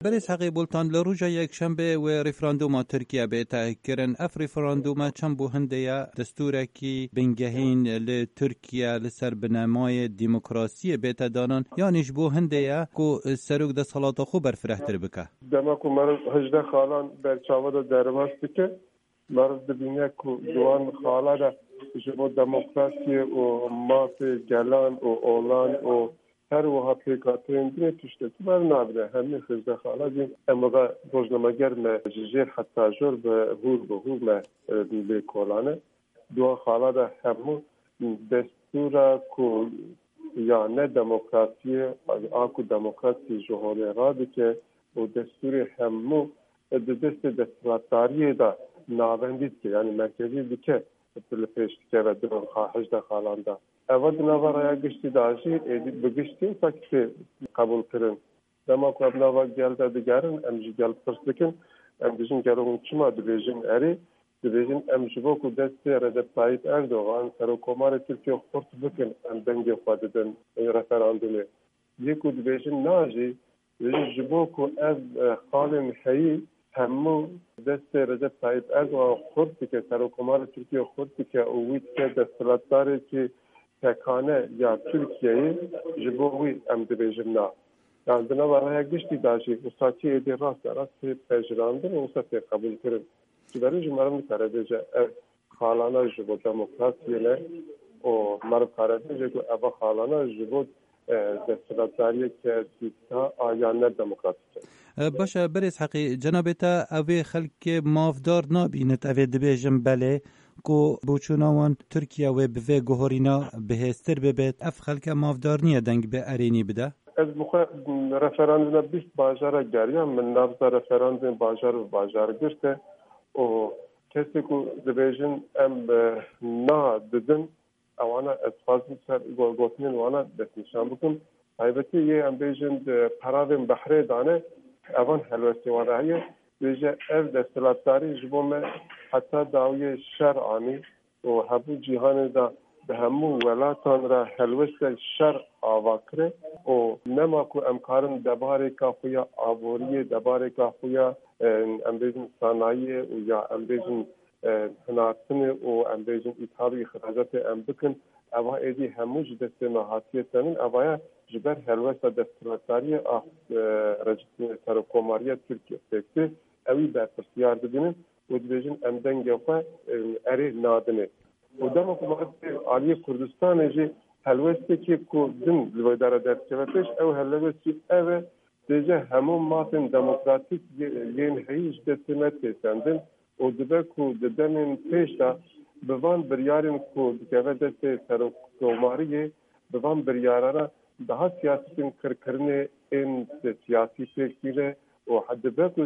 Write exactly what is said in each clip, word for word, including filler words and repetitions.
برێز حەقی بولتان لە ڕۆژە یەکشەمبێ و ڕیفراندۆما تورکیا بێتاکردن ئەف ڕیفراندۆما چەند بۆ هەندەیە دەستورێکی بنگەهین لە تورکیا لەسەر بنەمای دیموکراسیە بێتە دانان یانیش بۆ هەندەیە کو سەرۆک دەسەڵاتە خۆ بەرفرەتر بکە دەما ku مرض هەژدە خاڵان بەرچاوەدا دەرباز بکە مرض دبینە ku دوان خاڵا da ji bo demokrasiye û mafê gelan û olan û her wiha pêkhateyên dinê tiştekî bernabire hemî hêzde xala jî em ve rojnameger me ji jêr heta jor bi hûr bi hûr me lêkolane duan xala de hemû destûra ku ya ne demokrasiye a ku demokrasî ji holê radike û destûrê hemû di destê desthilatdariyê de navendî dike yani merkezî dike li pêş dike ve divan hejde xalan da eva di nava raya giştî da jî êdî bi giştî takî qebûl kirin dema ku ev nava gel de digerin em jî gel pirs dikin em dijin gelo hûn çima dibêjin erê dibêjin em ji bo ku destê Recep Tayyip Erdoğan serokkomarê Tirkiye xurt bikin em dengê xwe didin referandumê yê ku dibêjin na jî dibêjin ji bo ku ev xalên heyî hemû destê Recep Tayyip Erdoğan xurt dike serokkomarê Tirkiye xurt dike û wî dike desthilatdarekî tekane ya Türkiye'yi ji bo wî em dibêjin na yani di nava raya giştî da jî wisa êdî rast rast tê pejirandin û wisa tê qebûl kirin ji berî ji meriv nikare bêje ev xalana ji bo demokrasiyê ne û meriv kare bêje ku eva xalana ji bo desthilatdariyeke dîta aya ne demokratîk e باشە برێز حەقی جەنابێتە ئەوێ خەلکێ مافدار نابینێت ئەوێ دەبێژم بەلێ کو بۆچووناوان تورکیا وێ بڤێ گۆهۆرینا بەهێزتر ببێت ئەف خەلکە مافدار نییە دەنگ بێ ئەرێنی بدە ez bixwe referanduma bîst bajara geriya min navza referandum bajar û bajar girte û kesê ku dibêjin em na didin ewana ez xwazim ser gotinên wana destnîşan bikim taybetî yê em bêjin peravên behrê dane evan helwestê wan re heye bêje ev desthilatdarî ji bo me heta dawiyê şer anî û hebû cîhanê da bi hemû welatan re helweste şer ava kire û nema ku em karin debarêka xwe ya aboriyê debarêka xwe ya em bêjin sanayiyê û ya em bêjin hinartinê û em bêjin îthalî xiracatê em bikin eva êdî hemû ji destê me hatiye tenin evaya ji ber helwesta desthilatdariyê a serokkomariya Tirkiye pêktî ewî berpirsiyar dibînin û dibêjin em dengê xwe erê nadinê û dema ku aliyê Kurdistanê jî helwestekî ku din li wê dere derkeve pêş ew helwestî ev e dêje hemû mafên demokratîk yên heyî ji destê me têsendin û dibe ku di demên pêş de bi van biryarên ku dikeve destê serokkomariyê bi van biryarana daha siyasetin kirkirinê ên siyasî pêkîne û dibe ku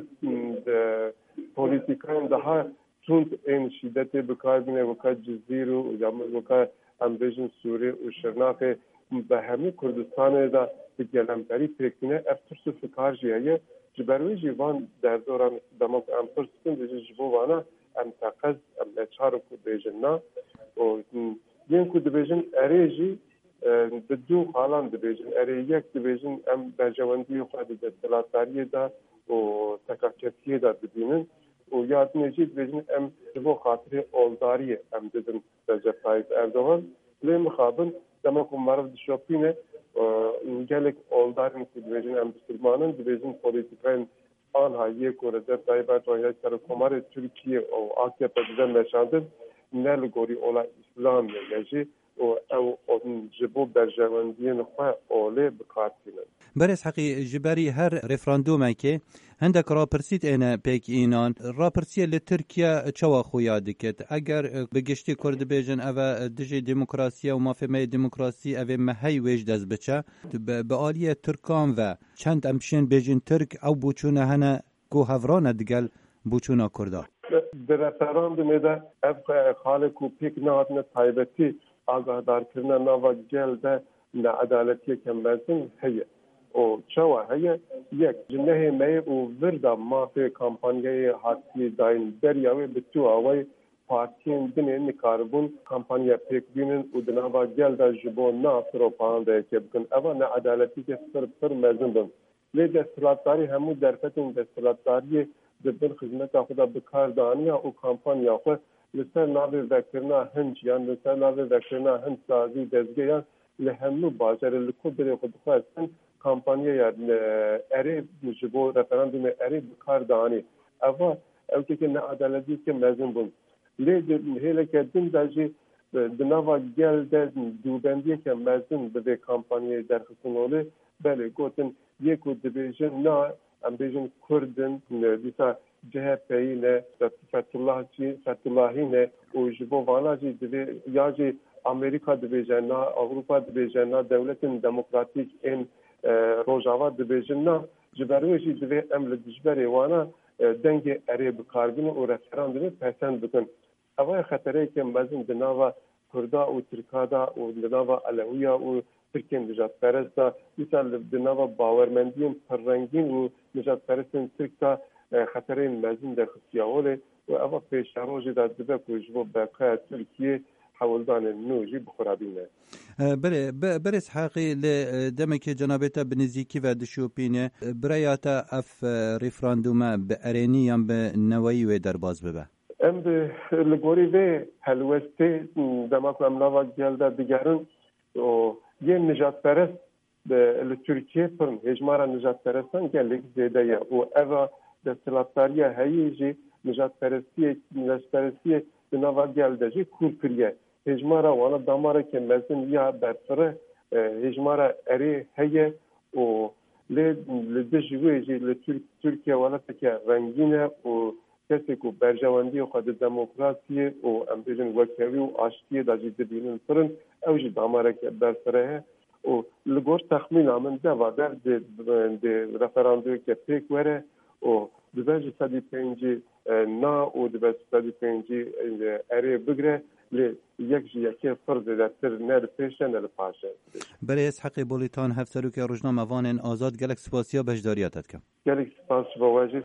polîtîkayên daha tund ên şîdetê bikarbîne weka Cizîr û weka em bêjin Sûrê û Şirnexê bi hemî Kurdistanê de bi gelemberî pêkîne ev tirs û fikar jî heye ji ber wê jî van derdoran dema ku em pirs bikin dêje ji bo vana em teqez em neçarin ku bêjin na û yên ku dibêjin erê jî di du xalan dibêjin erê yek dibêjin em berjewendiyê xwe di desthilatdariyê de û tekaketiyê de dibînin û ya dinê jî dibêjin em ji bo xatirê oldariyê em didin Recep Tayyip Erdoğan lê mixabin dema ku meriv dişopîne gelek oldarên ku dibêjin em bisilmanin dibêjin polîtîkayên anha yê ku Recep Tayyip Erdoğan ya serokkomarê Tirkiye û A K P bize meşandin ne li gorî ola İslamiyê ne jî û ew ji bo berjewendiyên xwe olê bikartînin برێز حەقی ji berî her referandûmekê hindek rapirsît êne pêkînan rapirsiye li Tirkiye çawa xuya diket eger bi giştî Kurd dibêjin ev dijî demokrasiye û mafê me demokrasî evê me hey wêj dest biçe bi aliyê Tirkan ve çend em pişên bêjin Tirk ew bûçûne hene ku hevrane digel bûçûna Kurda di referandumê de ev xalê ku pêk nehatine taybetî agadarkirina nava gel de needaletiyeke mezin heye û çawa heye yek ji nehê me û vir da mafê kampanyayê hatiyê dayîn deriya wê bi tu awayê partiyên dinê nikaribûn kampanya pêk bînin û di nava gel de ji bo na propagandayeke bikin eva needaletiyeke pir pir mezin bin لی دستلاتداری همو درفتون دستلاتداری دبن خدمت خدا بکار دانیا و کامپانیا خود لسر ناوی وکرنا هنج یا لسر ناوی وکرنا هنج سازی دزگه یا لهمو بازار لکو بری خود خواستن کامپانیا یا اری جبو رفراندوم اری بکار دانی اوا اوکی که نعادلتی که مزن بون لی هیله که دن داجی دنوا گل ده دوبندی که مزن به کامپانیا در خصوص بله گفتن یکو دیویژن نه ام بیژن کردن دیسا جهپی نه فتح چی فتحی نه و جبو وانا جی دیوی یا جی امریکا دیویژن نه اروپا دیویژن نه دولت دموکراتیک این روجاوا دیویژن نه جبروی دیوی امل دجبری وانا دنگ اری بکاربین و رفراندوم پسند بکن اوای خطری که مزن دنوا کردا و ترکادا و دنوا علویا و ترکیه نجات پرستا مثال دنوا باورمندیم پررنگین و نجات پرستن ترکتا خطرین مزین در خصیاوله و اوا پیش روزی داد دبه کوجبو بقای ترکیه حولدان نوجی بخورابینه. بله برس حقی لدمه که جنابتا بنزیکی و دشوپینه برایاتا اف ریفراندومه به ارینی یا به نوایی و در باز ببه. ام به لگوری و هلوسته دماغ املاوا گلده دیگرن و یه نجات پرست به ترکیه پرن هجمارا نجات پرستان گلک زیده یا و اوا دستلاتداری هاییجی نجات پرستی نجات پرستی به نوا گلده جی کورکریه هجمارا وانا دامارا که مزن یا برفره هجمارا اری هیه و لدجوی جی لترکیه وانا تکه رنگینه و کسی که برجواندی خود دموکراسی و امریکن وکیلی و آشتی داجی دبینن فرن اوجی داماره که برسره و لگوش تخمین آمن ده و در ده رفراندوی که پیک وره و دوباره صدی پنجی نا و دوباره صدی پنجی اری بگره لی یک جی یکی فرد در سر نر پیشه نر پاشه برای اسحاق بولیتان هفترو که روزنامه وان آزاد گلک سپاسیا بهشداریاتت کم گلک سپاس بواجی